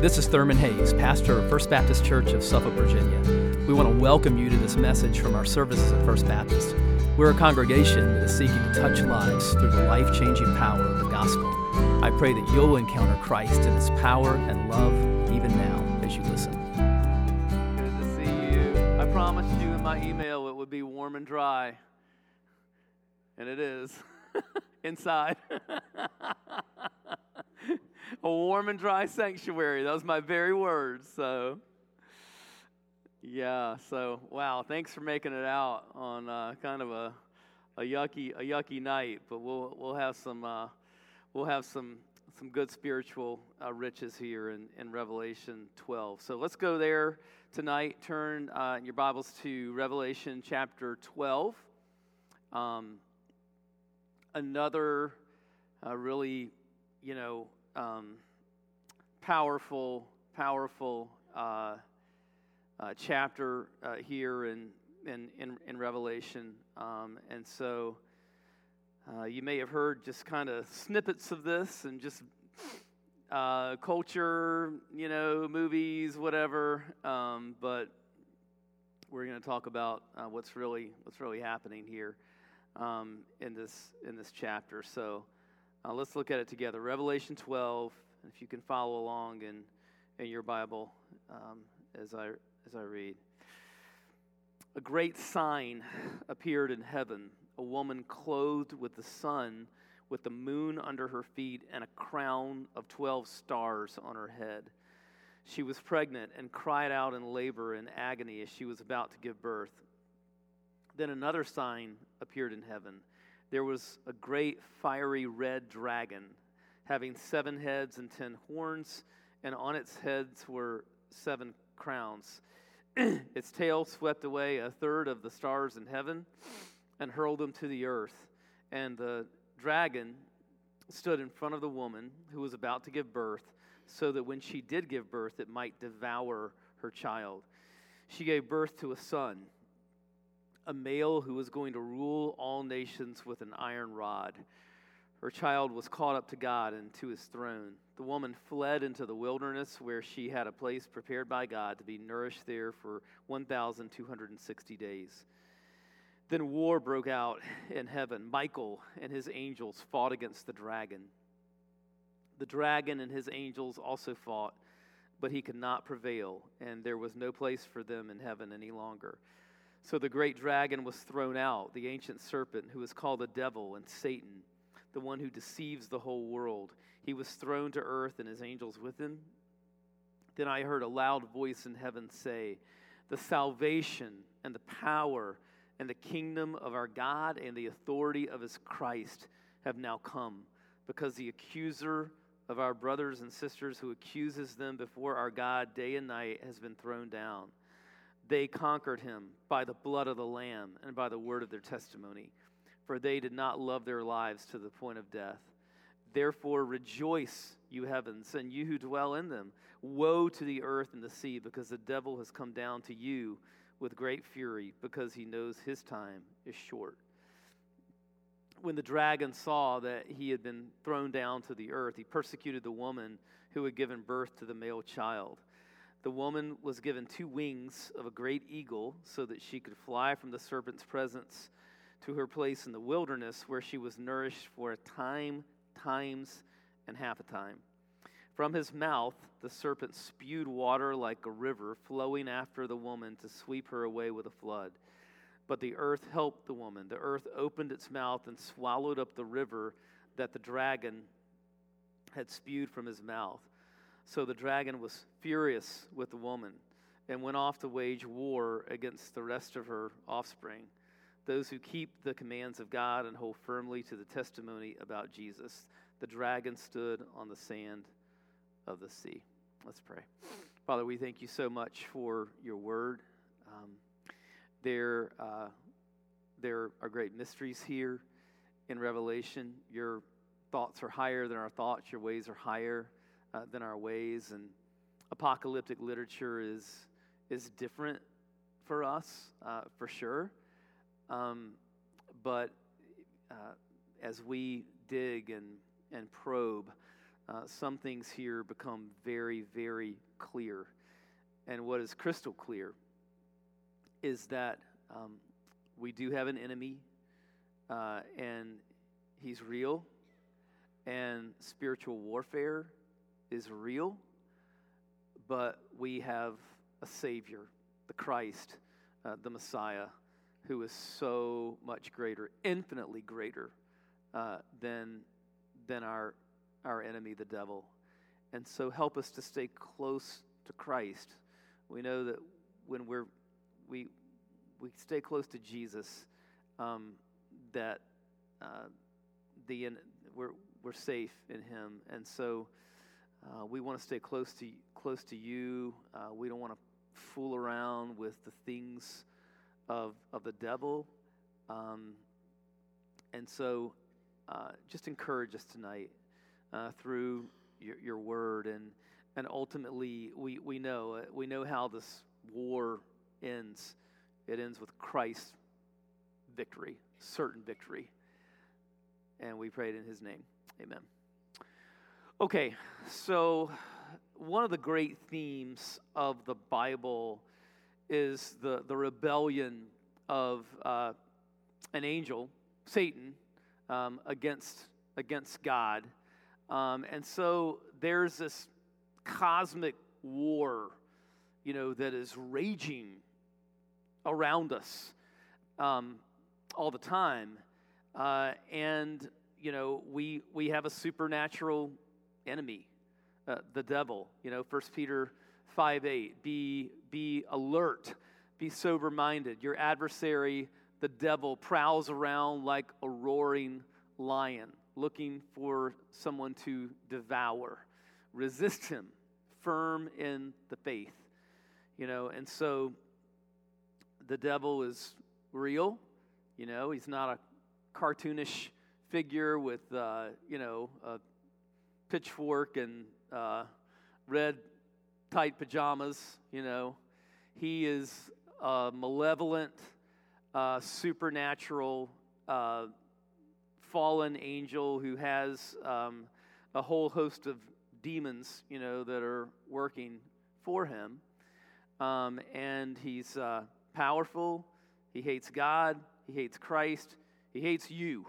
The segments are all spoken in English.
This is Thurman Hayes, pastor of First Baptist Church of Suffolk, Virginia. We want to welcome you to this message from our services at First Baptist. We're a congregation that is seeking to touch lives through the life-changing power of the gospel. I pray that you'll encounter Christ in his power and love even now as you listen. Good to see you. I promised you in my email it would be warm and dry, and it is inside. A warm and dry sanctuary. That was my very words. So, wow. Thanks for making it out on kind of a yucky night, but we'll have some good spiritual riches here in Revelation 12. So let's go there tonight. Turn in your Bibles to Revelation chapter 12. Another really, powerful chapter here in Revelation, and so you may have heard just kind of snippets of this and just culture, movies, whatever. But we're going to talk about what's really happening here in this chapter. So. Let's look at it together. Revelation 12, if you can follow along in your Bible as I read. A great sign appeared in heaven, a woman clothed with the sun, with the moon under her feet, and a crown of 12 stars on her head. She was pregnant and cried out in labor and agony as she was about to give birth. Then another sign appeared in heaven. There was a great fiery red dragon, having 7 heads and 10 horns, and on its heads were 7 crowns. Its tail swept away a third of the stars in heaven and hurled them to the earth. And the dragon stood in front of the woman who was about to give birth, so that when she did give birth, it might devour her child. She gave birth to a son, a male who was going to rule all nations with an iron rod. Her child was caught up to God and to his throne. The woman fled into the wilderness, where she had a place prepared by God to be nourished there for 1,260 days. Then war broke out in heaven. Michael and his angels fought against the dragon. The dragon and his angels also fought, but he could not prevail, and there was no place for them in heaven any longer. So the great dragon was thrown out, the ancient serpent who is called the devil and Satan, the one who deceives the whole world. He was thrown to earth and his angels with him. Then I heard a loud voice in heaven say, "The salvation and the power and the kingdom of our God and the authority of his Christ have now come, because the accuser of our brothers and sisters who accuses them before our God day and night has been thrown down. They conquered him by the blood of the Lamb and by the word of their testimony, for they did not love their lives to the point of death. Therefore rejoice, you heavens, and you who dwell in them. Woe to the earth and the sea, because the devil has come down to you with great fury, because he knows his time is short." When the dragon saw that he had been thrown down to the earth, he persecuted the woman who had given birth to the male child. The woman was given 2 wings of a great eagle, so that she could fly from the serpent's presence to her place in the wilderness, where she was nourished for a time, times, and half a time. From his mouth the serpent spewed water like a river, flowing after the woman to sweep her away with a flood. But the earth helped the woman. The earth opened its mouth and swallowed up the river that the dragon had spewed from his mouth. So the dragon was furious with the woman and went off to wage war against the rest of her offspring, those who keep the commands of God and hold firmly to the testimony about Jesus. The dragon stood on the sand of the sea. Let's pray. Father, we thank you so much for your word. There are great mysteries here in Revelation. Your thoughts are higher than our thoughts. Your ways are higher than our ways, and apocalyptic literature is different for us, for sure. But as we dig and probe some things here become very, very clear. And what is crystal clear is that we do have an enemy, and he's real, and spiritual warfare is real, but we have a Savior, the Christ, the Messiah, who is so much greater, infinitely greater than our enemy, the devil. And so help us to stay close to Christ. We know that when we stay close to Jesus, that we're safe in Him. And so we want to stay close to you. We don't want to fool around with the things of the devil. And so just encourage us tonight through your word, and ultimately we know how this war ends. It ends with Christ's victory, certain victory. And we pray it in His name. Amen. Okay, so one of the great themes of the Bible is the rebellion of an angel, Satan, against God. And so there's this cosmic war, that is raging around us all the time. And, we have a supernatural enemy, the devil. 1 Peter 5:8, be alert, be sober-minded. Your adversary, the devil, prowls around like a roaring lion, looking for someone to devour. Resist him, firm in the faith. And so the devil is real. He's not a cartoonish figure with, a pitchfork and red tight pajamas. He is a malevolent, supernatural, fallen angel who has a whole host of demons, that are working for him. And he's powerful. He hates God. He hates Christ. He hates you.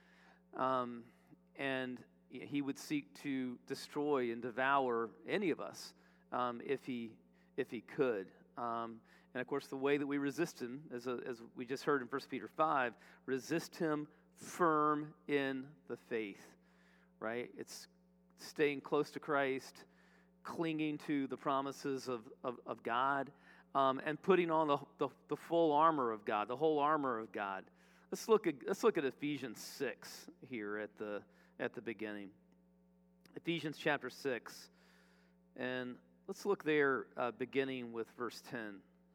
And he would seek to destroy and devour any of us if he could. And of course, the way that we resist him, as we just heard in 1 Peter 5, resist him firm in the faith, right? It's staying close to Christ, clinging to the promises of God, and putting on the full armor of God, the whole armor of God. Let's look at Ephesians 6 here at the beginning. Ephesians chapter 6, and let's look there beginning with verse 10.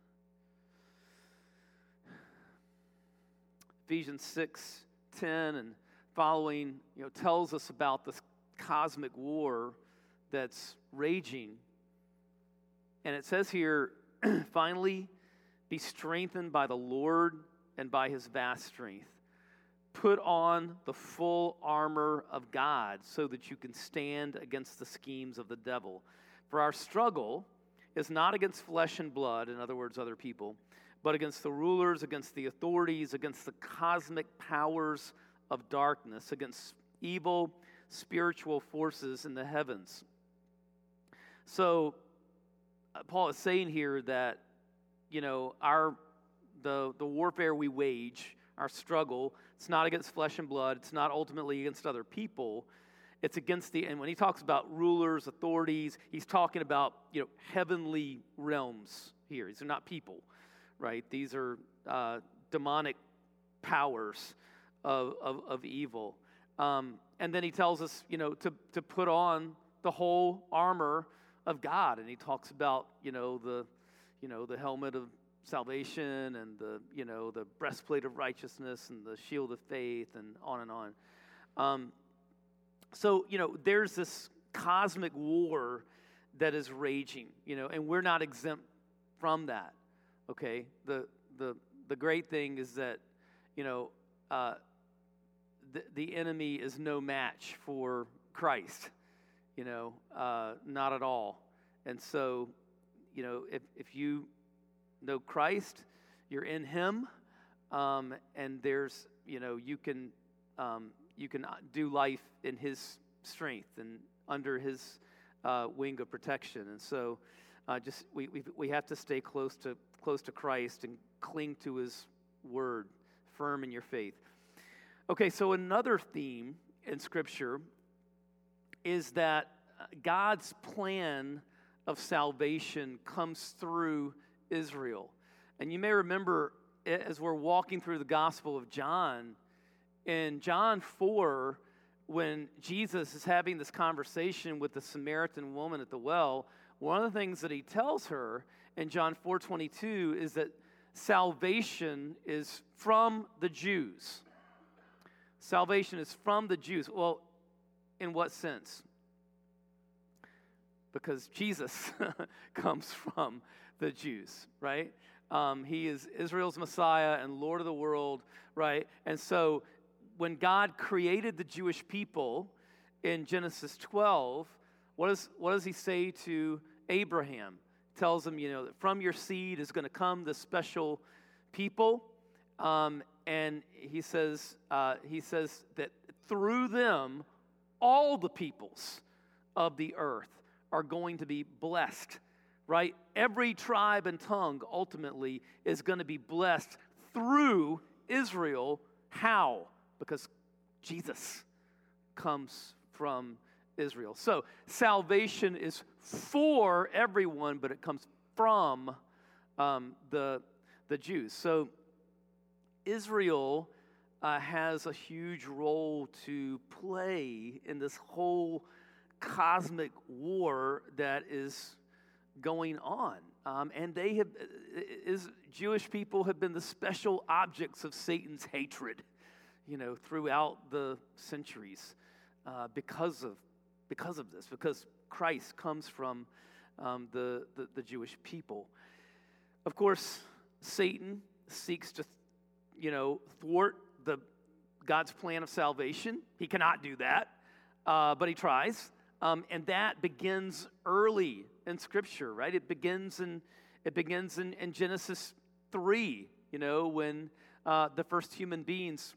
Ephesians 6:10 and following, tells us about this cosmic war that's raging. And it says here, finally, be strengthened by the Lord and by His vast strength. Put on the full armor of God so that you can stand against the schemes of the devil. For our struggle is not against flesh and blood, in other words, other people, but against the rulers, against the authorities, against the cosmic powers of darkness, against evil spiritual forces in the heavens. So Paul is saying here that, the warfare we wage, our struggle, it's not against flesh and blood. It's not ultimately against other people. It's against and when he talks about rulers, authorities, he's talking about, heavenly realms here. These are not people, right? These are demonic powers of evil. And then he tells us, to put on the whole armor of God. And he talks about, the helmet of salvation and the breastplate of righteousness and the shield of faith and on and on. So, there's this cosmic war that is raging, and we're not exempt from that, okay? The great thing is that, the enemy is no match for Christ. Not at all. And so, if you know Christ, you're in Him, and there's, you can do life in His strength and under His wing of protection. And so, we have to stay close to Christ and cling to His Word, firm in your faith. Okay, so another theme in Scripture is that God's plan of salvation comes through Israel. And you may remember, as we're walking through the Gospel of John, in John 4, when Jesus is having this conversation with the Samaritan woman at the well, one of the things that He tells her in John 4:22 is that salvation is from the Jews. Salvation is from the Jews. Well, in what sense? Because Jesus comes from the Jews, right? He is Israel's Messiah and Lord of the world, right? And so when God created the Jewish people in Genesis 12, what does He say to Abraham? He tells him, that from your seed is going to come this special people, and he says that through them, all the peoples of the earth are going to be blessed, right? Every tribe and tongue ultimately is going to be blessed through Israel. How? Because Jesus comes from Israel. So salvation is for everyone, but it comes from the Jews. So Israel has a huge role to play in this whole cosmic war that is going on. And Jewish people have been the special objects of Satan's hatred, throughout the centuries because of this, because Christ comes from the Jewish people. Of course, Satan seeks to, thwart God's plan of salvation. He cannot do that, but he tries. And that begins early in Scripture, right? It begins in Genesis 3, when the first human beings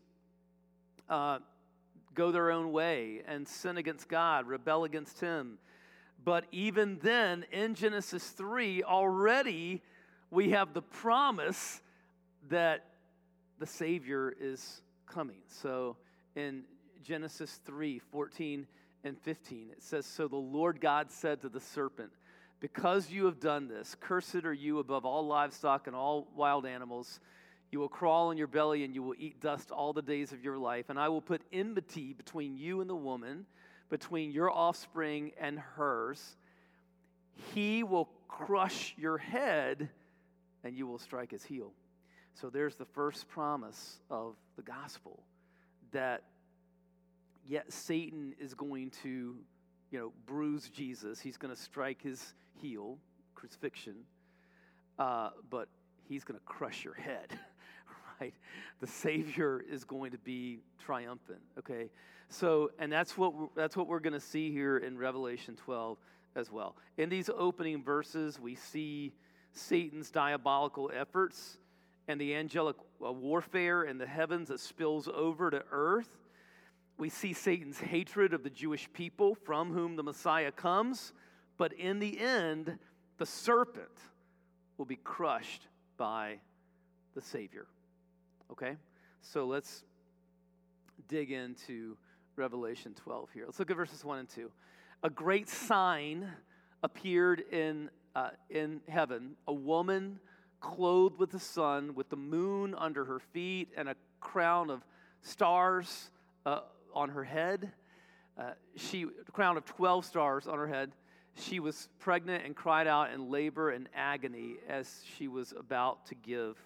go their own way and sin against God, rebel against Him. But even then, in Genesis 3, already we have the promise that the Savior is coming. So in Genesis 3:14 and 15, it says, "So the Lord God said to the serpent, 'Because you have done this, cursed are you above all livestock and all wild animals. You will crawl on your belly and you will eat dust all the days of your life. And I will put enmity between you and the woman, between your offspring and hers. He will crush your head and you will strike his heel.'" So there's the first promise of the gospel, that yet Satan is going to, bruise Jesus. He's going to strike his heel, crucifixion, but he's going to crush your head, right? The Savior is going to be triumphant, okay? So, and that's what we're going to see here in Revelation 12 as well. In these opening verses, we see Satan's diabolical efforts and the angelic warfare in the heavens that spills over to earth. We see Satan's hatred of the Jewish people from whom the Messiah comes, but in the end, the serpent will be crushed by the Savior. Okay? So let's dig into Revelation 12 here. Let's look at verses 1 and 2. "A great sign appeared in heaven, a woman clothed with the sun, with the moon under her feet, and a crown of stars on her head. A crown of 12 stars on her head. She was pregnant and cried out in labor and agony as she was about to give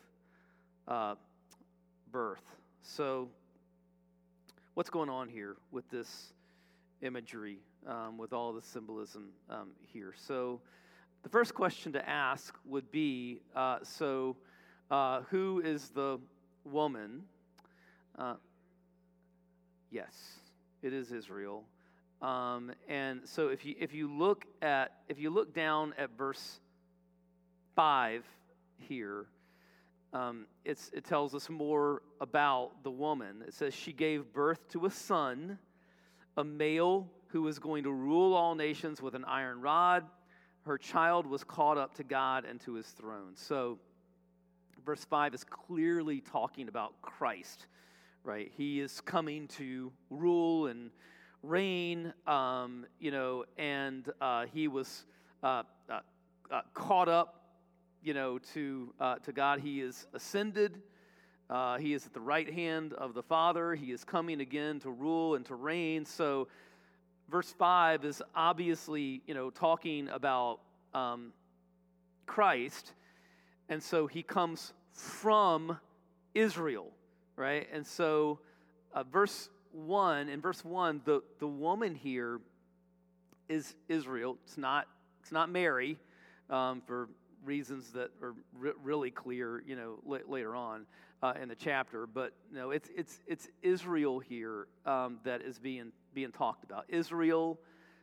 birth." So, what's going on here with this imagery, with all the symbolism here? So, the first question to ask would be, who is the woman? Yes, it is Israel. And so if you look down at verse 5 here, it tells us more about the woman. It says she gave birth to a son, a male who was going to rule all nations with an iron rod. Her child was caught up to God and to his throne. So verse 5 is clearly talking about Christ, right? He is coming to rule and reign, and he was caught up, to God. He is ascended. He is at the right hand of the Father. He is coming again to rule and to reign. So verse 5 is obviously, talking about Christ. And so he comes from Israel, right? And so in verse 1, the woman here is Israel. It's not Mary, for reasons that are really clear, later on in the chapter. But no, it's Israel here that is being talked about. Israel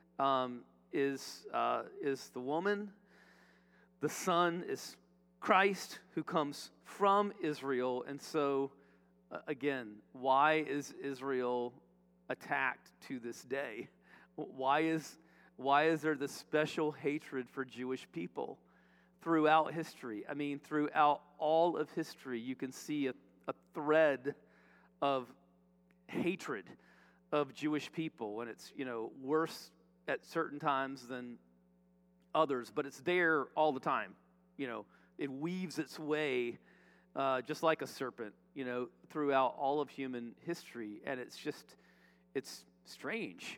is the woman. The Son is Christ, who comes from Israel. And so, again, why is Israel attacked to this day? Why is there this special hatred for Jewish people throughout history? I mean, throughout all of history, you can see a thread of hatred of Jewish people, and it's, worse at certain times than others, but it's there all the time. It weaves its way just like a serpent, throughout all of human history, and it's strange,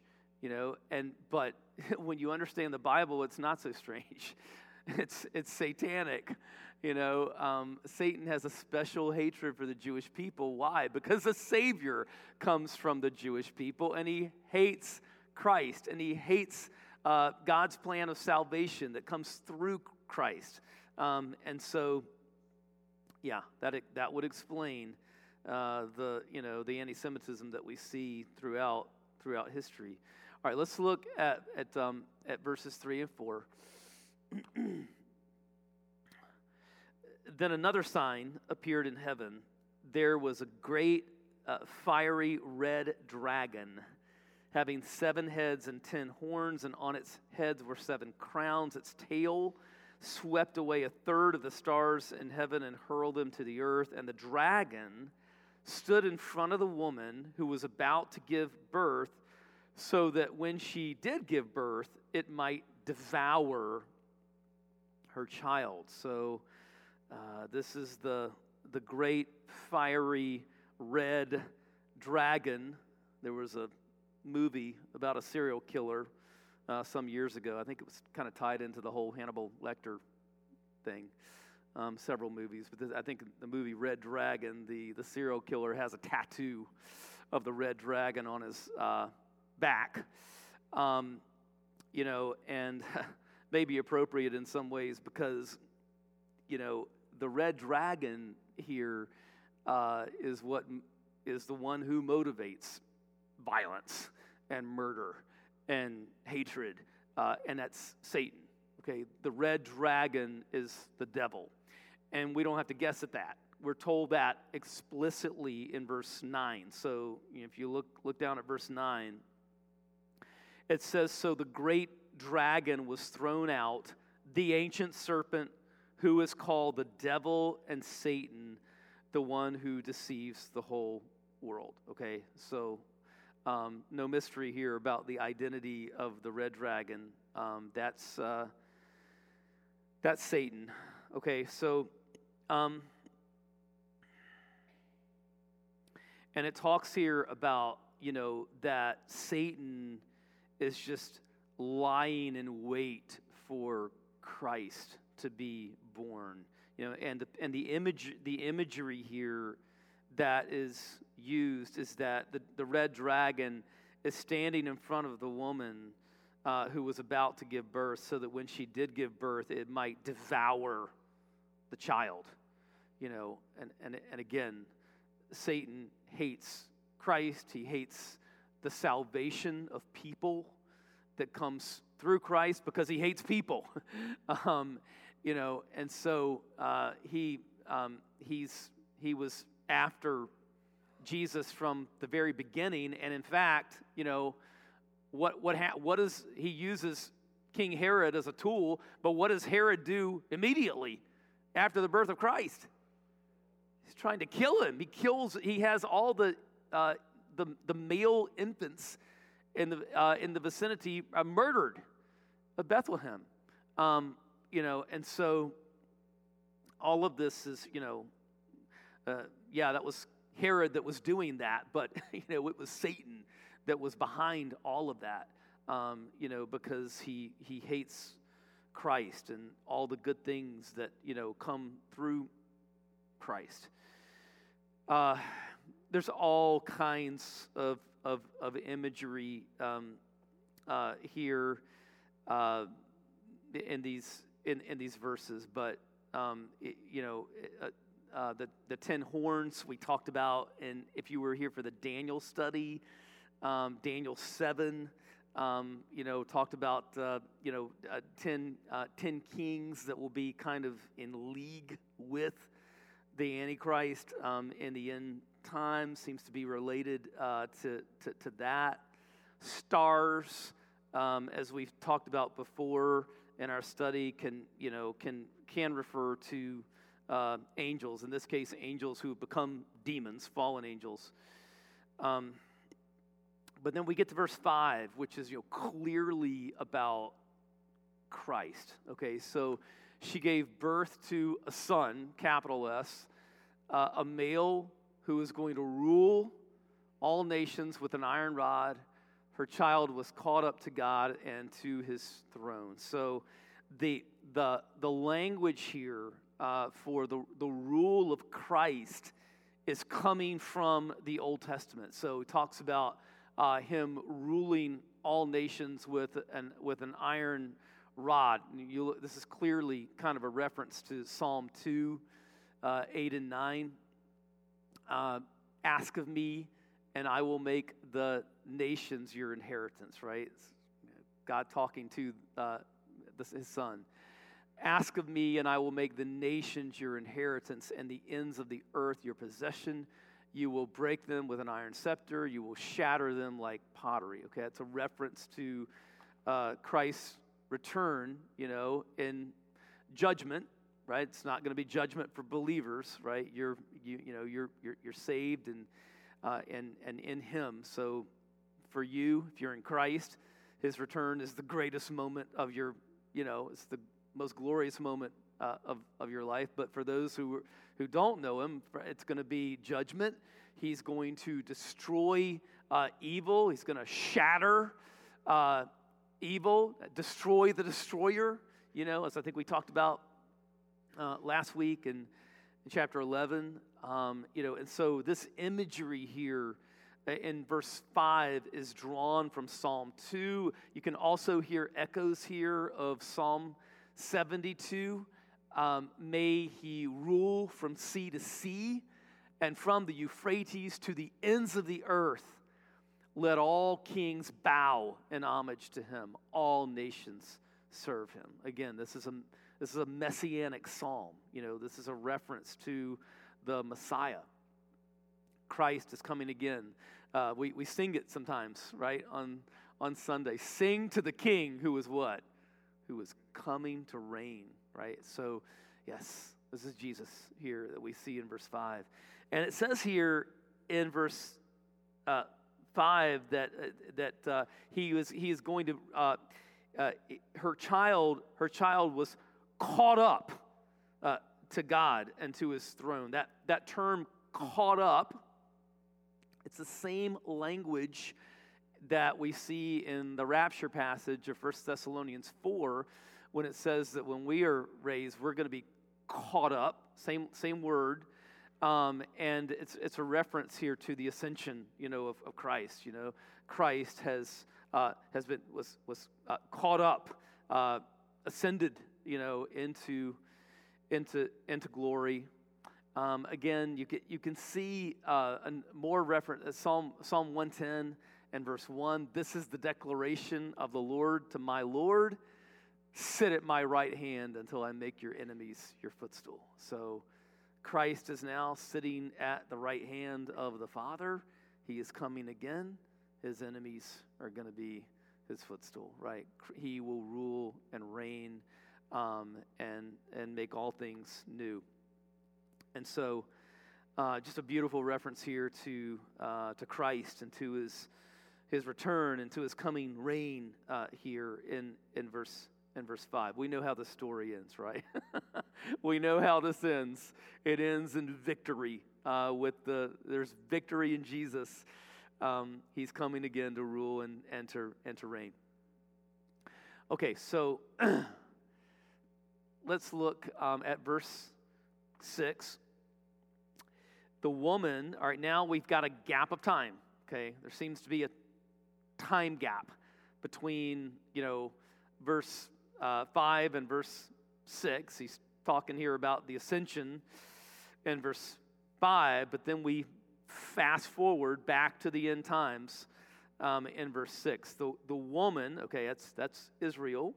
but when you understand the Bible, it's not so strange. It's satanic. Satan has a special hatred for the Jewish people. Why? Because the Savior comes from the Jewish people, and he hates Christ, and he hates God's plan of salvation that comes through Christ. And so, yeah, that would explain the anti-Semitism that we see throughout history. All right, let's look at verses 3 and 4. Then another sign appeared in heaven. There was a great fiery red dragon, having 7 heads and 10 horns, and on its heads were 7 crowns. Its tail swept away a third of the stars in heaven and hurled them to the earth. And the dragon stood in front of the woman who was about to give birth, so that when she did give birth, it might devour her child. So this is the great fiery red dragon. There was a movie about a serial killer some years ago. I think it was kind of tied into the whole Hannibal Lecter thing. Several movies, but I think the movie Red Dragon, the serial killer has a tattoo of the red dragon on his back, and may be appropriate in some ways because, the red dragon here is the one who motivates violence and murder and hatred, and that's Satan. Okay, the red dragon is the devil, and we don't have to guess at that. We're told that explicitly in verse 9. So if you look down at verse 9, it says, "So the great dragon was thrown out, the ancient serpent who is called the devil and Satan, the one who deceives the whole world." Okay, so no mystery here about the identity of the red dragon. That's Satan. Okay, so and it talks here about that Satan is just lying in wait for Christ to be born. And the imagery here that is used is that the red dragon is standing in front of the woman who was about to give birth, so that when she did give birth, it might devour the child. And again, Satan hates Christ. He hates the salvation of people that comes through Christ because he hates people. And so he was after Jesus from the very beginning, and in fact, what is he uses King Herod as a tool, but what does Herod do immediately after the birth of Christ? He's trying to kill him. He has all the male infants in the vicinity murdered of Bethlehem. And so all of this is, that was Herod that was doing that, but, it was Satan that was behind all of that, because he hates Christ and all the good things that, come through Christ. There's all kinds of imagery here in these verses, but the 10 horns we talked about, and if you were here for the Daniel study, Daniel 7, talked about 10 kings that will be kind of in league with the Antichrist in the end time. Seems to be related to that. Stars, as we've talked about before in our study, can refer to angels. In this case, angels who have become demons, fallen angels. But then we get to verse 5, which is clearly about Christ. Okay, so she gave birth to a son, capital S, a male who is going to rule all nations with an iron rod. Her child was caught up to God and to his throne. So the language here for the rule of Christ is coming from the Old Testament. So it talks about him ruling all nations with an iron rod. This is clearly kind of a reference to Psalm 2, 8 and 9. Ask of me, and I will make the nations your inheritance, right? It's God talking to his son. Ask of me, and I will make the nations your inheritance, and the ends of the earth your possession. You will break them with an iron scepter. You will shatter them like pottery. Okay, that's a reference to Christ's return, in judgment, right? It's not going to be judgment for believers, right? You're saved and in Him. So for you, if you're in Christ, His return is the greatest moment of your, it's the most glorious moment of your life. But for those who don't know Him, it's going to be judgment. He's going to destroy evil. He's going to shatter evil, destroy the destroyer, as I think we talked about last week in chapter 11. And so this imagery here in verse 5 is drawn from Psalm 2. You can also hear echoes here of Psalm 72. May he rule from sea to sea and from the Euphrates to the ends of the earth. Let all kings bow in homage to him. All nations serve him. Again, this is a messianic psalm. This is a reference to the Messiah. Christ is coming again. We sing it sometimes, right, on Sunday. Sing to the King who is what? Who is coming to reign, right? So, yes, this is Jesus here that we see in verse 5. And it says here in verse 5 that he is going to her child was caught up to God and to His throne. That term "caught up," it's the same language that we see in the rapture passage of 1 Thessalonians 4, when it says that when we are raised, we're going to be caught up. Same word. And it's a reference here to the ascension, of Christ. Christ was caught up, ascended, into glory. Again, you can see more reference Psalm 110 and verse 1, this is the declaration of the Lord to my Lord, sit at my right hand until I make your enemies your footstool. So Christ is now sitting at the right hand of the Father. He is coming again. His enemies are going to be his footstool, right? He will rule and reign and make all things new. And so just a beautiful reference here to Christ and to his return and to his coming reign here in verse 5. We know how the story ends, right? We know how this ends. It ends in victory. There's victory in Jesus. He's coming again to rule and to reign. Okay, so let's look at verse 6. The woman, all right, now we've got a gap of time, okay? There seems to be a time gap between, verse 5 and verse 6. He's talking here about the ascension in verse 5, but then we fast forward back to the end times in verse 6. The woman, okay, that's Israel,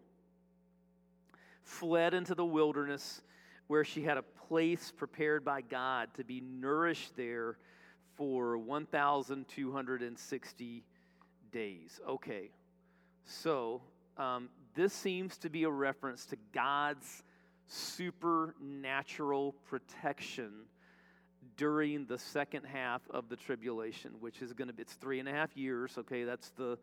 fled into the wilderness where she had a place prepared by God to be nourished there for 1,260 days. Okay, so this seems to be a reference to God's supernatural protection during the second half of the tribulation, which is going to be, it's 3.5 years. Okay, that's the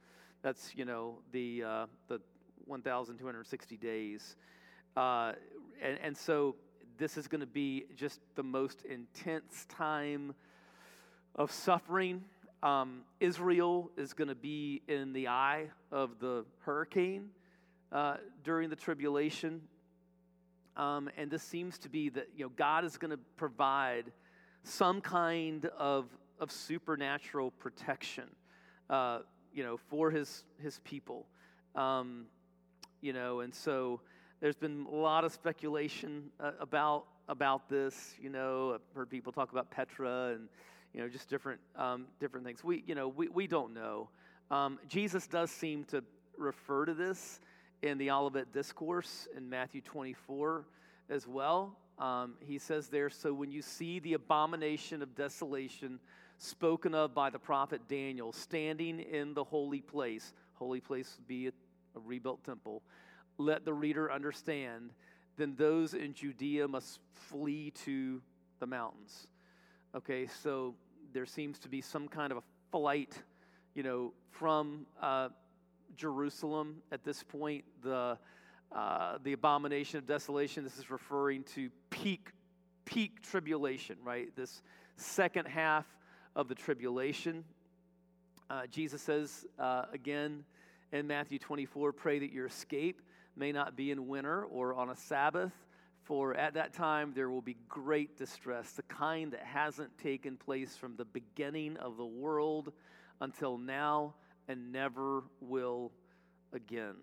1,260 days, and so this is going to be just the most intense time of suffering. Israel is going to be in the eye of the hurricane during the tribulation, and this seems to be that God is going to provide some kind of supernatural protection, for his people, and so there's been a lot of speculation about this. I've heard people talk about Petra and just different things. We don't know. Jesus does seem to refer to this in the Olivet Discourse in Matthew 24 as well. He says there, so when you see the abomination of desolation spoken of by the prophet Daniel standing in the holy place would be a rebuilt temple, let the reader understand, then those in Judea must flee to the mountains. Okay, so there seems to be some kind of a flight, from Jerusalem at this point. The abomination of desolation, this is referring to peak tribulation, right? This second half of the tribulation. Jesus says again in Matthew 24, pray that your escape may not be in winter or on a Sabbath, for at that time there will be great distress, the kind that hasn't taken place from the beginning of the world until now and never will again.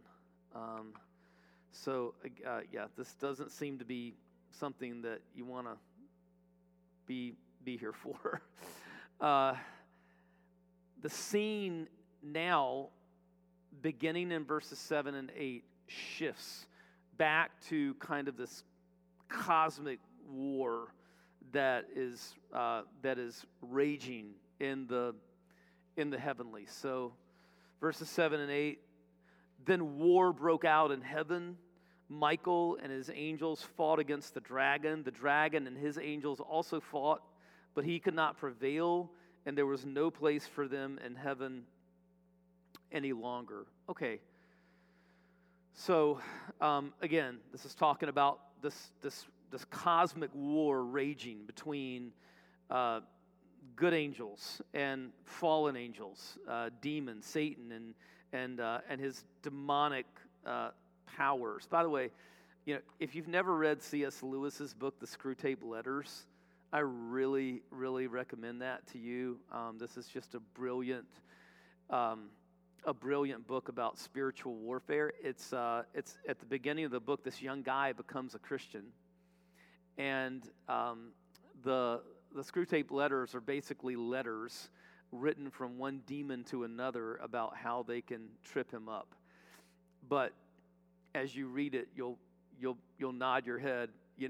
This doesn't seem to be something that you want to be here for. The scene now, beginning in verses 7 and 8, shifts back to kind of this cosmic war that is raging in the heavenly. So verses 7 and 8, then war broke out in heaven. Michael and his angels fought against the dragon. The dragon and his angels also fought, but he could not prevail, and there was no place for them in heaven any longer. Okay. So, again, this is talking about this cosmic war raging between good angels and fallen angels, demons, Satan, and his demonic powers. By the way, if you've never read C.S. Lewis's book, The Screwtape Letters, I really, really recommend that to you. This is just a brilliant book about spiritual warfare. It's at the beginning of the book, this young guy becomes a Christian, and the Screwtape Letters are basically letters written from one demon to another about how they can trip him up. But as you read it, you'll nod your head,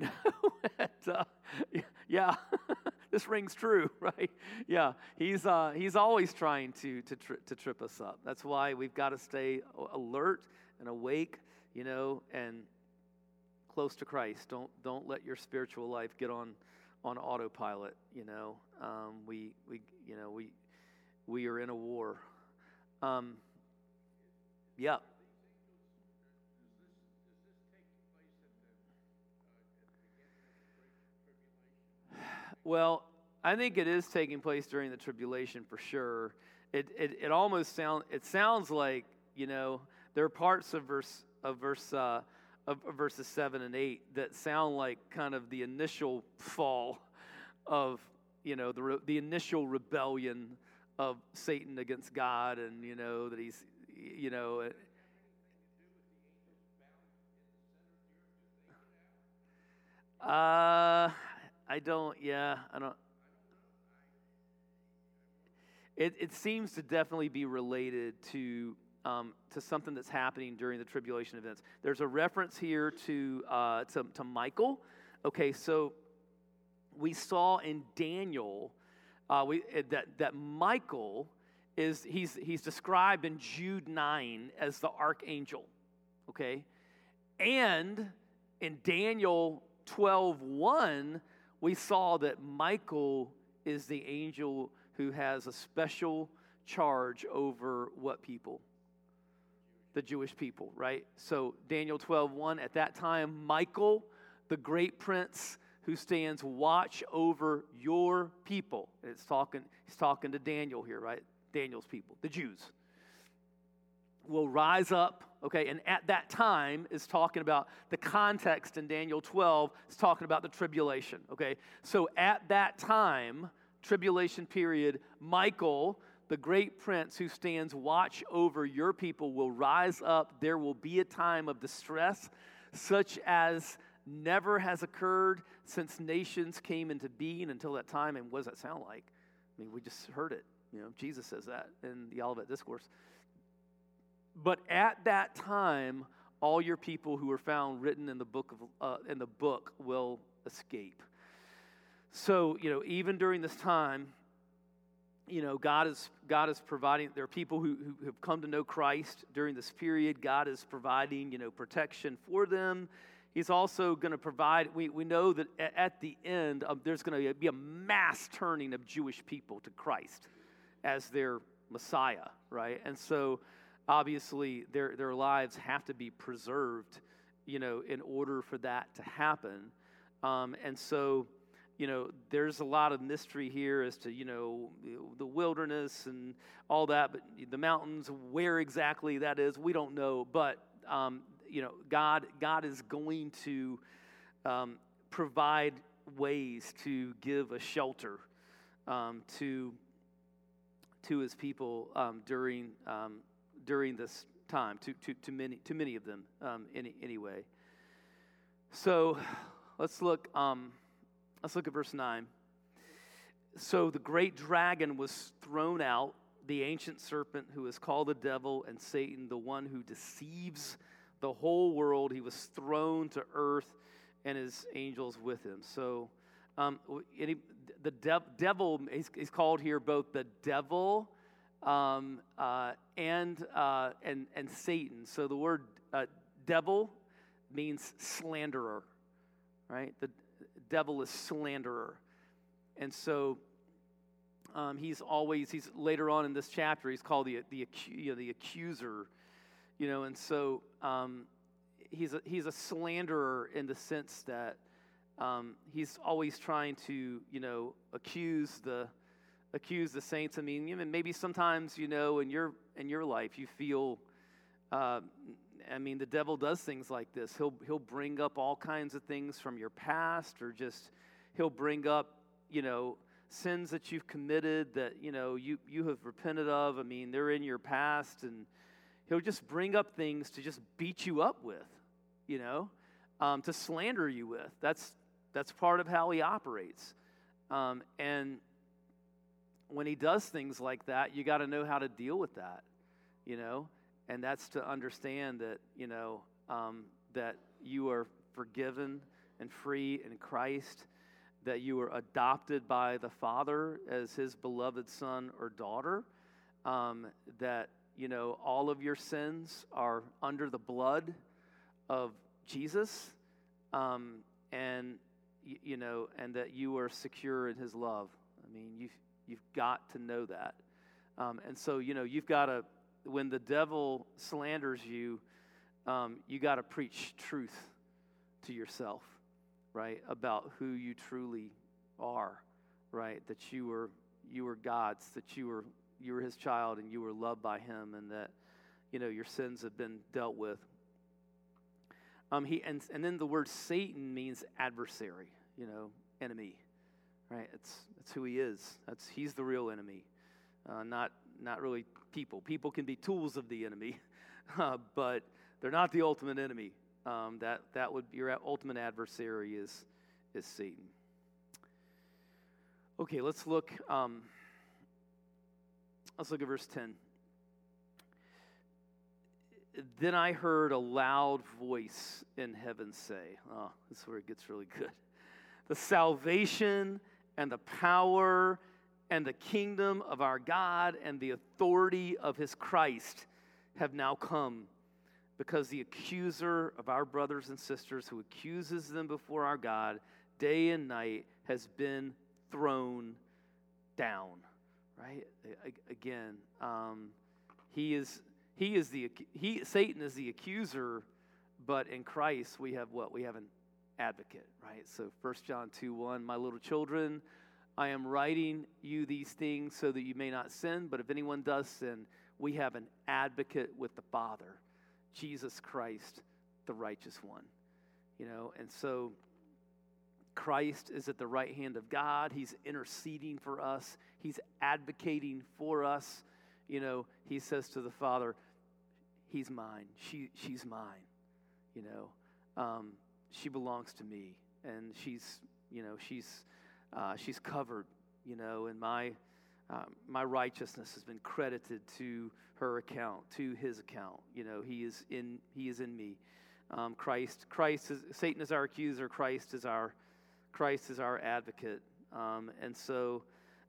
yeah, this rings true, right? Yeah, he's always trying to trip us up. That's why we've got to stay alert and awake, and close to Christ. Don't let your spiritual life get on autopilot. We are in a war. Yeah. Well, I think it is taking place during the tribulation for sure. It almost sounds like, there are parts of verses 7 and 8 that sound like kind of the initial fall of, the initial rebellion of Satan against God, and that he's, I don't. It seems to definitely be related to something that's happening during the tribulation events. There's a reference here to Michael. Okay, so we saw in Daniel that Michael he's described in Jude 9 as the archangel. Okay, and in Daniel 12:1, we saw that Michael is the angel who has a special charge over what people? The Jewish people, right? So Daniel 12:1, at that time, Michael, the great prince who stands watch over your people. He's talking to Daniel here, right? Daniel's people, the Jews, will rise up. Okay, and at that time is talking about the context in Daniel 12 is talking about the tribulation. Okay, so at that time, tribulation period, Michael, the great prince who stands watch over your people, will rise up. There will be a time of distress such as never has occurred since nations came into being until that time. And what does that sound like? I mean, we just heard it. Jesus says that in the Olivet Discourse. But at that time, all your people who are found written in the book will escape. So, even during this time, God is providing. There are people who have come to know Christ during this period. God is providing, protection for them. He's also going to provide. We know that at the end, there's going to be a mass turning of Jewish people to Christ as their Messiah, right? And so, obviously, their lives have to be preserved, in order for that to happen. And so, there's a lot of mystery here as to, the wilderness and all that, but the mountains, where exactly that is, we don't know. But, God is going to provide ways to give a shelter to his people during this time, to many of them, anyway. So let's look at verse 9. So the great dragon was thrown out, the ancient serpent who is called the devil and Satan, the one who deceives the whole world. He was thrown to earth, and his angels with him. So the devil is called here both the devil and Satan. So the word devil means slanderer, right? The devil is slanderer. And so he's later on in this chapter, he's called the accuser, and so he's a slanderer in the sense that he's always trying to, accuse the saints. I mean, maybe sometimes, in your life you feel, the devil does things like this. He'll bring up all kinds of things from your past, or just he'll bring up, sins that you've committed that, you have repented of. I mean, they're in your past, and he'll just bring up things to just beat you up with, to slander you with. That's part of how he operates. And when he does things like that, you got to know how to deal with that, and that's to understand that, that you are forgiven and free in Christ, that you are adopted by the Father as his beloved son or daughter, that, all of your sins are under the blood of Jesus, and that you are secure in his love. I mean, you've got to know that. And so, you've got to, when the devil slanders you, you got to preach truth to yourself, right? About who you truly are, right? That you were God's, that you were his child and you were loved by him, and that, your sins have been dealt with. And then the word Satan means adversary, enemy, right? It's who he is. He's the real enemy, not really people. People can be tools of the enemy, but they're not the ultimate enemy. That would your ultimate adversary is Satan. Okay, let's look. Let's look at verse 10. Then I heard a loud voice in heaven say, oh, this is where it gets really good. The salvation and the power and the kingdom of our God and the authority of his Christ have now come, because the accuser of our brothers and sisters, who accuses them before our God day and night, has been thrown down. Right? Again, Satan is the accuser, but in Christ we have what? We have an advocate, right? So 1 John 2:1, my little children, I am writing you these things so that you may not sin, but if anyone does sin, we have an advocate with the Father, Jesus Christ, the righteous one. And so Christ is at the right hand of God. He's interceding for us. He's advocating for us. He says to the Father, he's mine. She's mine. She belongs to me, and she's covered. And my righteousness has been credited to her account, to his account. He is in me. Satan is our accuser. Christ is our advocate. And so,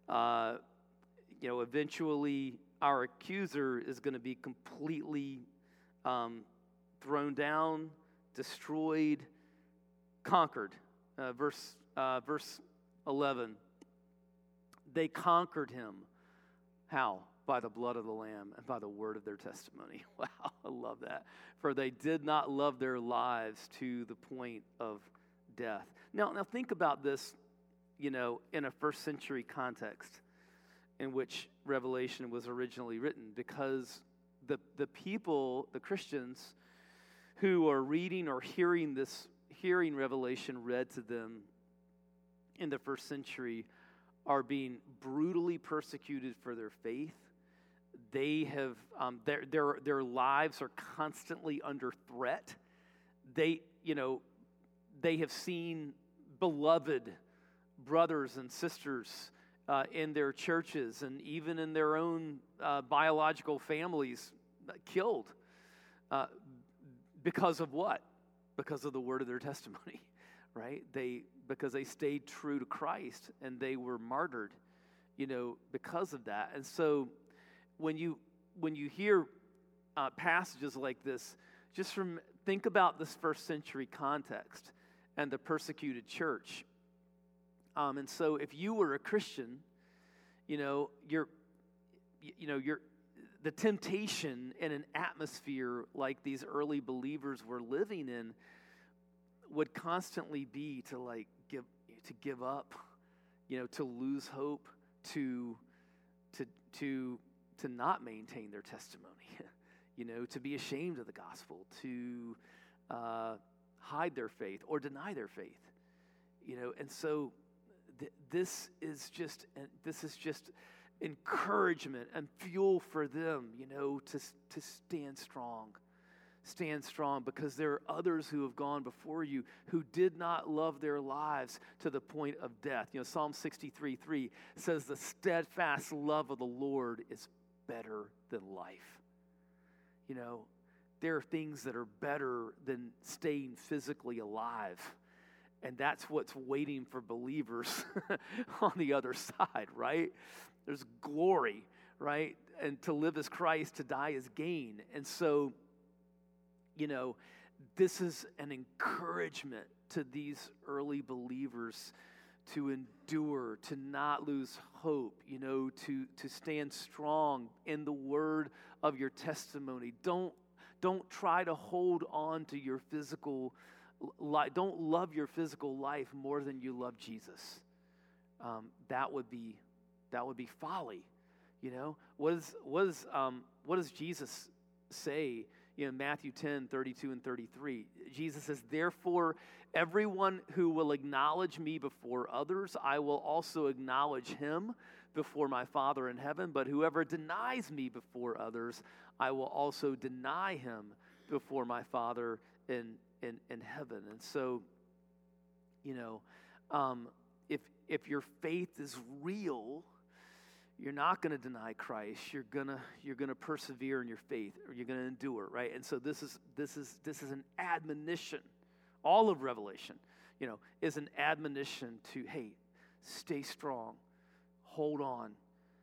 eventually our accuser is going to be completely thrown down, destroyed, conquered. Verse 11. They conquered him. How? By the blood of the Lamb and by the word of their testimony. Wow, I love that. For they did not love their lives to the point of death. Now think about this, in a first century context in which Revelation was originally written, because the people, the Christians who are reading or hearing Revelation read to them in the first century are being brutally persecuted for their faith. They have their lives are constantly under threat. They have seen beloved brothers and sisters in their churches and even in their own biological families killed because of what? Because of the word of their testimony, right? Because they stayed true to Christ and they were martyred, because of that. And so when you hear passages like this, think about this first century context and the persecuted church. And so if you were a Christian, the temptation in an atmosphere like these early believers were living in would constantly be to give up, to lose hope, to not maintain their testimony, to be ashamed of the gospel, to hide their faith or deny their faith, and so this is just encouragement and fuel for them, to stand strong, Stand strong, because there are others who have gone before you who did not love their lives to the point of death. Psalm 63:3 says, the steadfast love of the Lord is better than life. There are things that are better than staying physically alive. And that's what's waiting for believers on the other side, right? There's glory, right? And to live as Christ, to die as gain. And so, this is an encouragement to these early believers to endure, to not lose hope, to stand strong in the word of your testimony. Don't try to hold on to your physical life. Don't love your physical life more than you love Jesus. That would be folly. What does Jesus say? Matthew 10:32 and 33. Jesus says, therefore, everyone who will acknowledge me before others, I will also acknowledge him before my Father in heaven. But whoever denies me before others, I will also deny him before my Father in heaven. And so, if your faith is real, you're not going to deny Christ. You're gonna persevere in your faith, or you're going to endure, right? And so this is an admonition. All of Revelation, is an admonition to, hey, stay strong, hold on.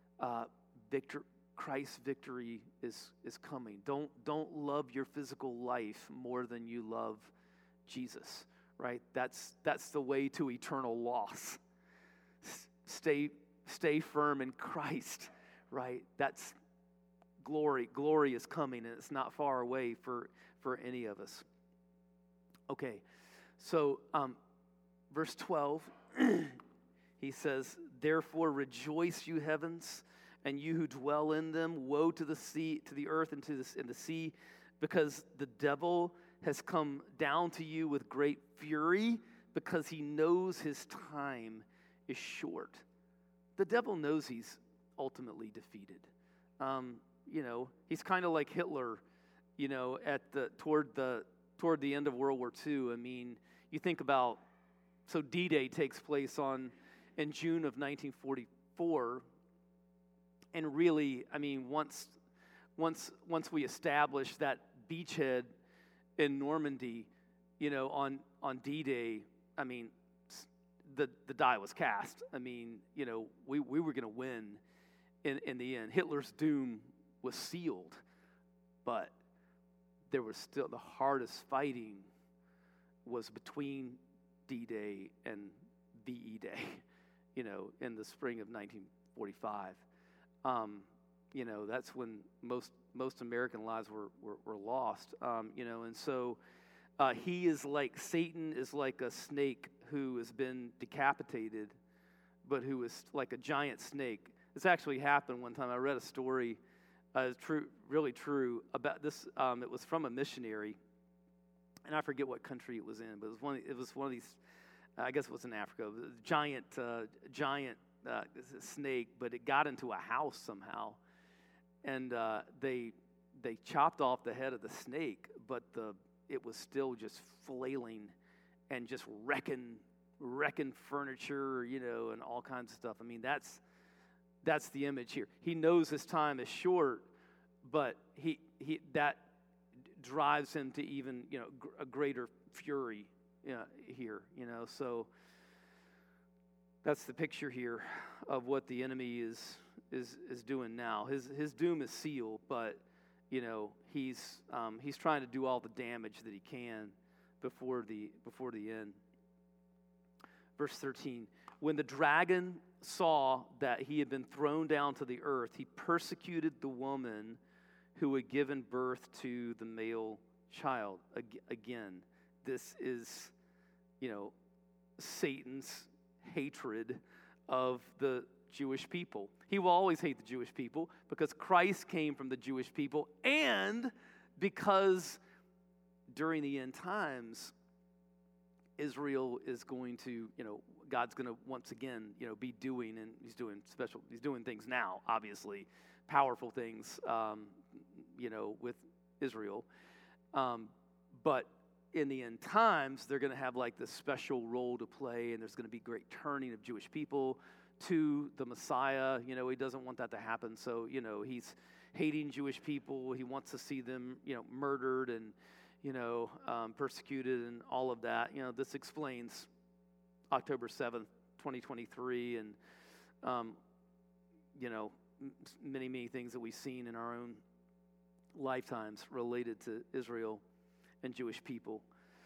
Christ's victory is coming. Don't love your physical life more than you love Jesus, right? That's the way to eternal loss. Stay firm in Christ, right? That's glory. Glory is coming, and it's not far away for any of us. Okay, so verse 12, he says, therefore rejoice, you heavens, and you who dwell in them. Woe to the sea, to the earth, and to the sea, because the devil has come down to you with great fury, because he knows his time is short. The devil knows he's ultimately defeated. He's kind of like Hitler, toward the end of World War II. I mean, you think about, so D-Day takes place in June of 1944, and really, I mean, once we establish that beachhead in Normandy, on D-Day, I mean, the die was cast. I mean, we were going to win in the end. Hitler's doom was sealed, but there was still, the hardest fighting was between D-Day and VE Day, in the spring of 1945. That's when most American lives were lost, and so Satan is like a snake who has been decapitated, but who is like a giant snake. This actually happened one time. I read a story, really true, about this. It was from a missionary, and I forget what country it was in, but it was one of these. I guess it was in Africa. It was a giant snake, but it got into a house somehow, and they chopped off the head of the snake, but it was still just flailing and just wrecking furniture, and all kinds of stuff. I mean, that's the image here. He knows his time is short, but he that drives him to even, a greater fury here, So that's the picture here of what the enemy is doing now. His doom is sealed, but he's trying to do all the damage that he can before the end. Verse 13, when the dragon saw that he had been thrown down to the earth, he persecuted the woman who had given birth to the male child. Again, this is, Satan's hatred of the Jewish people. He will always hate the Jewish people because Christ came from the Jewish people, and because during the end times, Israel is going to, God's going to once again, be doing, and he's doing things now, obviously, powerful things, with Israel. But in the end times, they're going to have like this special role to play, and there's going to be great turning of Jewish people to the Messiah. He doesn't want that to happen, so he's hating Jewish people. He wants to see them murdered and persecuted and all of that. This explains October 7th, 2023, and many things that we've seen in our own lifetimes related to Israel and Jewish people.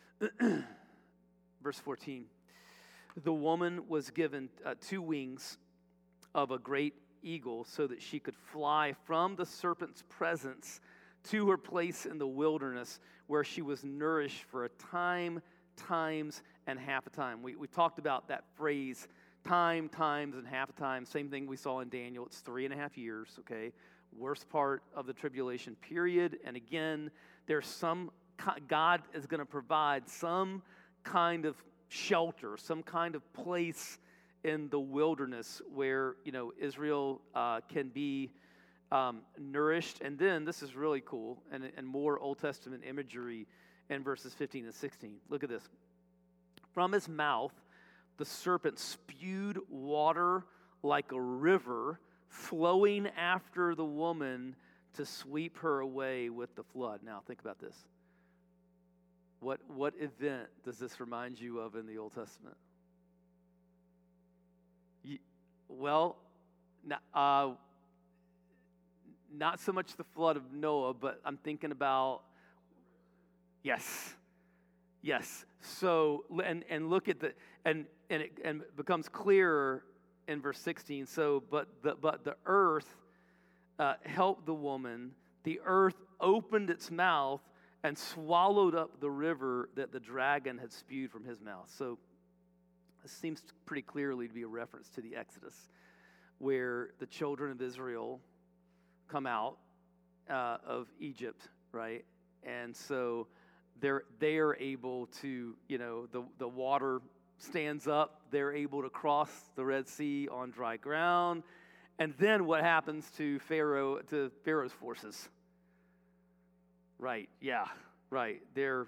Verse 14, the woman was given 2 wings of a great eagle so that she could fly from the serpent's presence to her place in the wilderness where she was nourished for a time, times, and half a time. We talked about that phrase, time, times, and half a time. Same thing we saw in Daniel. It's 3.5 years, okay? Worst part of the tribulation period. And again, God is going to provide some kind of shelter, some kind of place in the wilderness where, Israel can be nourished. And then, this is really cool, and more Old Testament imagery in verses 15 and 16. Look at this. From his mouth, the serpent spewed water like a river, flowing after the woman to sweep her away with the flood. Now, think about this. What event does this remind you of in the Old Testament? Not so much the flood of Noah, but I'm thinking about, yes. So, and look at and it becomes clearer in verse 16. So, but the earth helped the woman. The earth opened its mouth and swallowed up the river that the dragon had spewed from his mouth. So, it seems pretty clearly to be a reference to the Exodus, where the children of Israel come out of Egypt, right? And so they are able to, the water stands up. They're able to cross the Red Sea on dry ground. And then what happens to Pharaoh's forces? Right? Yeah. Right. They're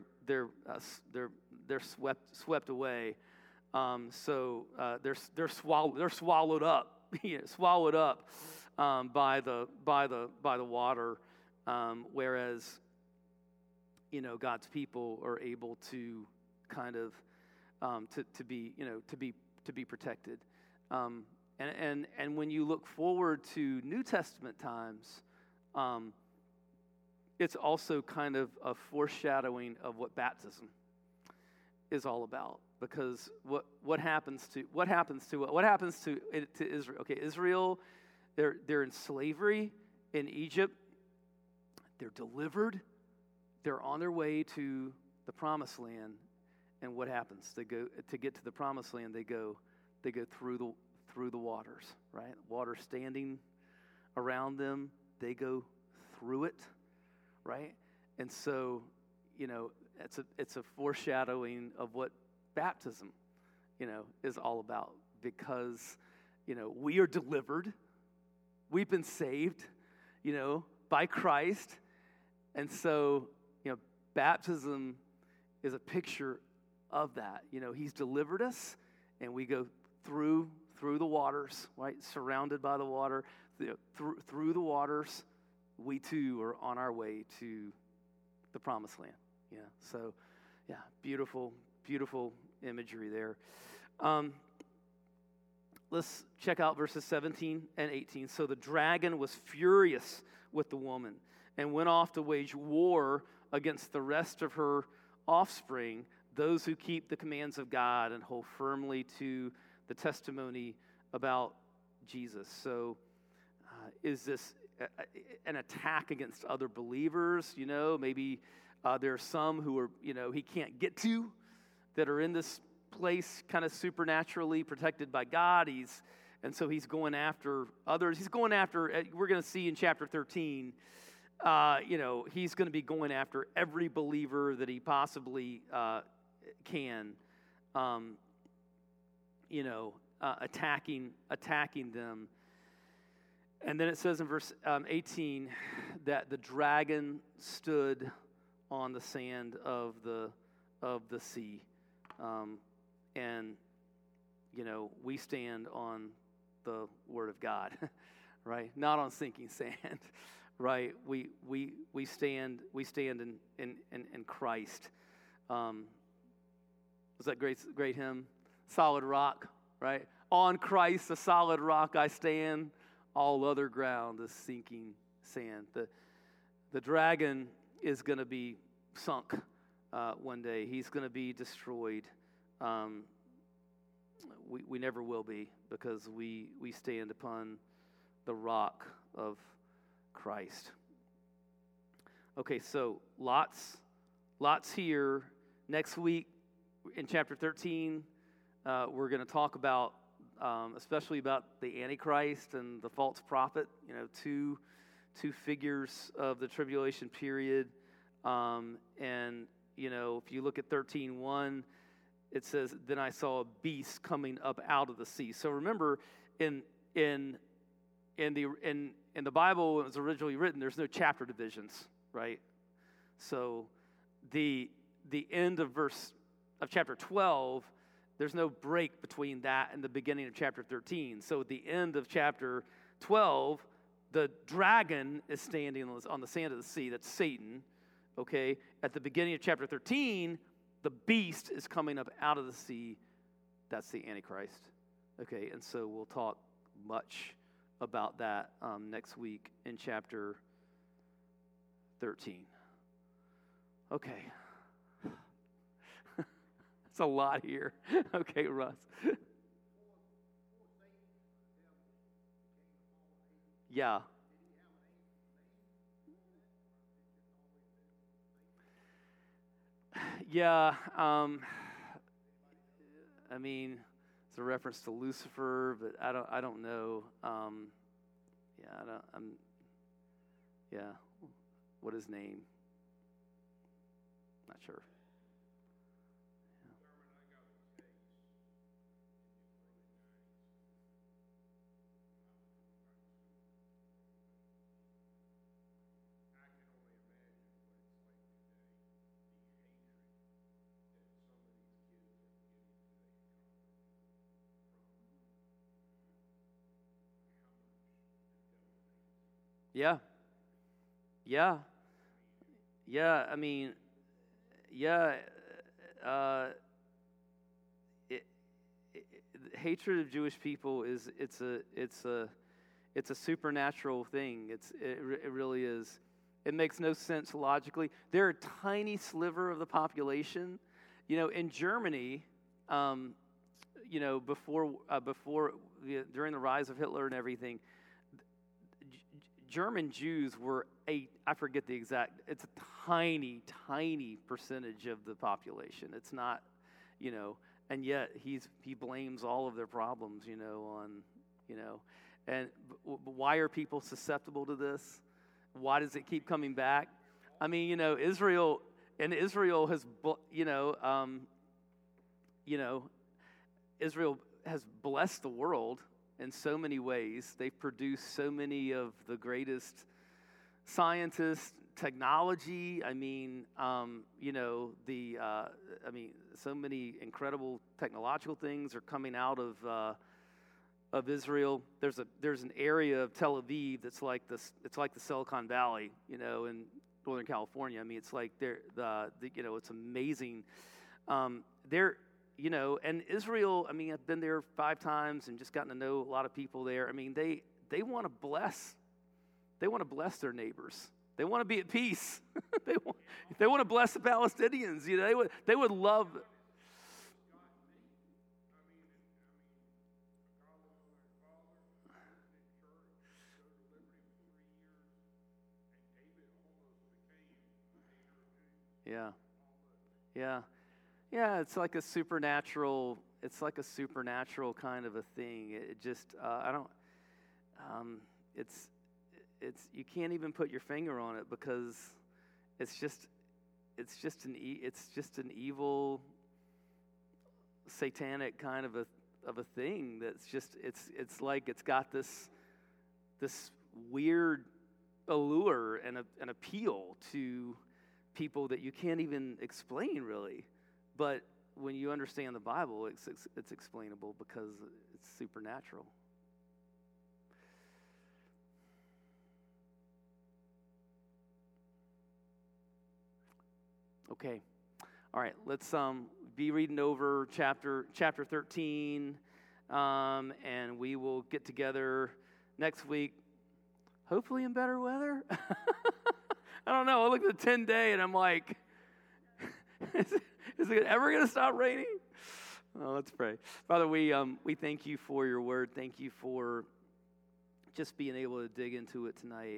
swept away. So they're swallowed up. Swallowed up by the water, whereas God's people are able to kind of to be protected. And when you look forward to New Testament times, it's also kind of a foreshadowing of what baptism is all about. Because what happens to Israel? Okay, Israel, they're in slavery in Egypt. They're delivered. They're on their way to the Promised Land, and what happens? They go to get to the Promised Land. They go through the waters, right? Water standing around them. They go through it, right? And so, it's a foreshadowing of what baptism, is all about, because, we are delivered. We've been saved, by Christ. And so, baptism is a picture of that. He's delivered us, and we go through the waters, right? Surrounded by the water, through the waters, we too are on our way to the Promised Land. Yeah. So, yeah, beautiful imagery there. Let's check out verses 17 and 18. So the dragon was furious with the woman and went off to wage war against the rest of her offspring, those who keep the commands of God and hold firmly to the testimony about Jesus. So is this an attack against other believers? Maybe there are some who are, he can't get to, that are in this place kind of supernaturally protected by God. And so he's going after others. He's going after, we're going to see in chapter 13, he's going to be going after every believer that he possibly can, attacking them. And then it says in verse 18 that the dragon stood on the sand of the sea, and we stand on the Word of God, right? Not on sinking sand, right? We stand in Christ. Was that great hymn? Solid rock, right? On Christ, the solid rock I stand. All other ground is sinking sand. The dragon is going to be sunk one day. He's going to be destroyed. We never will be, because we stand upon the rock of Christ. Okay, so lots here. Next week in chapter 13, we're going to talk about, especially about the Antichrist and the false prophet, two figures of the tribulation period. And, if you look at 13:1, it says, "Then I saw a beast coming up out of the sea." So remember, in the Bible, when it was originally written, there's no chapter divisions, right? So the end of chapter 12, there's no break between that and the beginning of chapter 13. So at the end of chapter 12, the dragon is standing on the sand of the sea. That's Satan, okay? At the beginning of chapter 13, the beast is coming up out of the sea. That's the Antichrist, okay? And so we'll talk much about that next week in chapter 13. Okay. It's a lot here. Okay, Russ. Yeah. Yeah. I mean, it's a reference to Lucifer, but I don't know. What his name? Not sure. Yeah. I mean, hatred of Jewish people it's a supernatural thing. It really is. It makes no sense logically. They're a tiny sliver of the population. In Germany, during the rise of Hitler and everything, German Jews were I forget the exact, it's a tiny, tiny percentage of the population. It's not, and yet he blames all of their problems, on, and why are people susceptible to this? Why does it keep coming back? I mean, Israel has, Israel has blessed the world in so many ways. They've produced so many of the greatest scientists, technology. I mean, so many incredible technological things are coming out of Israel. There's an area of Tel Aviv that's like this. It's like the Silicon Valley, in Northern California. I mean, it's like it's amazing. And Israel, I mean, I've been there 5 times and just gotten to know a lot of people there. I mean, they want to bless their neighbors. They want to be at peace. they want to bless the Palestinians. They would love. Yeah, it's like a supernatural kind of a thing. It just, it's you can't even put your finger on it, because it's just an evil, satanic kind of a thing. That's just it's like it's got this weird allure and appeal to people that you can't even explain really. But when you understand the Bible, it's explainable because it's supernatural. Okay. All right, let's be reading over chapter 13, and we will get together next week, hopefully in better weather. I don't know. I look at the 10-day, and I'm like, is it ever going to stop raining? Oh, let's pray. Father, we thank you for your word. Thank you for just being able to dig into it tonight.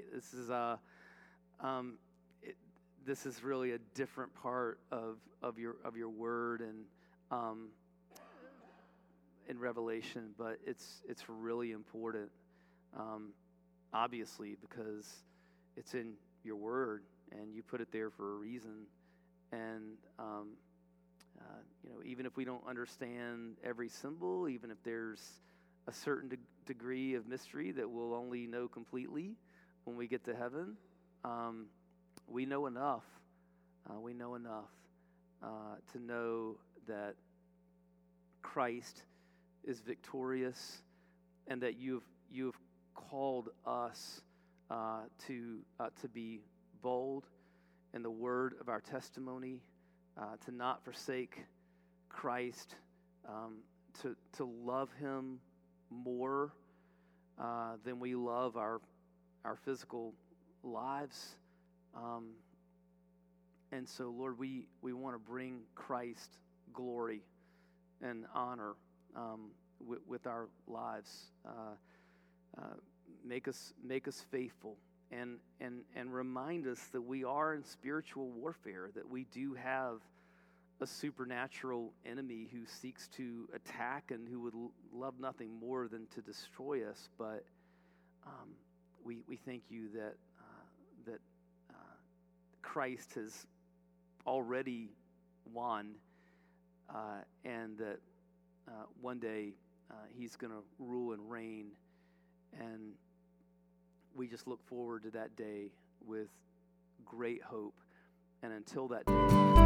This is really a different part of your word and in Revelation, but it's really important, obviously, because it's in your word and you put it there for a reason. And even if we don't understand every symbol, even if there's a certain degree of mystery that we'll only know completely when we get to heaven, we know enough. We know enough to know that Christ is victorious, and that you've called us to be bold in the word of our testimony, to not forsake Christ, to love Him more than we love our physical lives. And so, Lord, we want to bring Christ glory and honor with our lives. Make us faithful, and remind us that we are in spiritual warfare, that we do have a supernatural enemy who seeks to attack and who would love nothing more than to destroy us. But we thank you that Christ has already won, and that one day He's going to rule and reign, and we just look forward to that day with great hope. And until that day,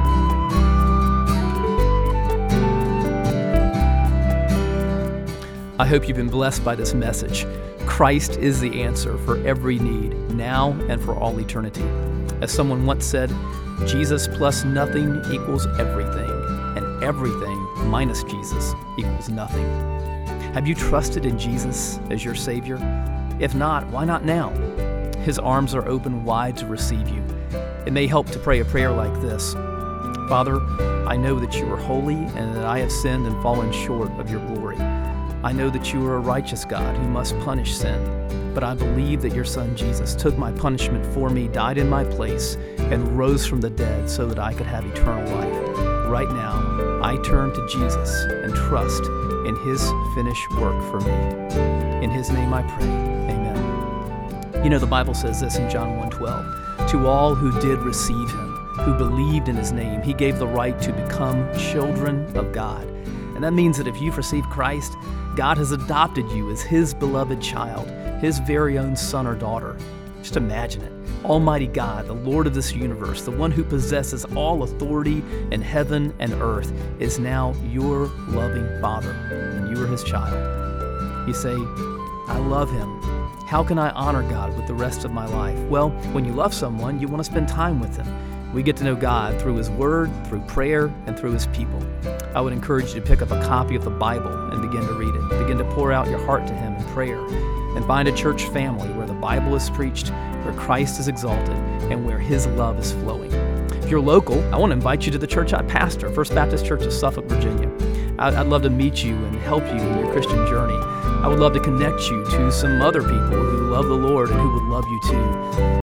I hope you've been blessed by this message. Christ is the answer for every need, now and for all eternity. As someone once said, Jesus plus nothing equals everything, and everything minus Jesus equals nothing. Have you trusted in Jesus as your Savior? If not, why not now? His arms are open wide to receive you. It may help to pray a prayer like this. Father, I know that you are holy and that I have sinned and fallen short of your glory. I know that you are a righteous God who must punish sin, but I believe that your Son Jesus took my punishment for me, died in my place, and rose from the dead so that I could have eternal life. Right now, I turn to Jesus and trust in His finished work for me. In His name I pray, amen. You know, the Bible says this in John 1:12, to all who did receive Him, who believed in His name, He gave the right to become children of God. And that means that if you've received Christ, God has adopted you as His beloved child, His very own son or daughter. Just imagine it. Almighty God, the Lord of this universe, the one who possesses all authority in heaven and earth, is now your loving Father, and you are His child. You say, I love Him. How can I honor God with the rest of my life? Well, when you love someone, you want to spend time with them. We get to know God through His Word, through prayer, and through His people. I would encourage you to pick up a copy of the Bible and begin to read it. Begin to pour out your heart to Him in prayer. And find a church family where the Bible is preached, where Christ is exalted, and where His love is flowing. If you're local, I want to invite you to the church I pastor, First Baptist Church of Suffolk, Virginia. I'd love to meet you and help you in your Christian journey. I would love to connect you to some other people who love the Lord and who would love you too.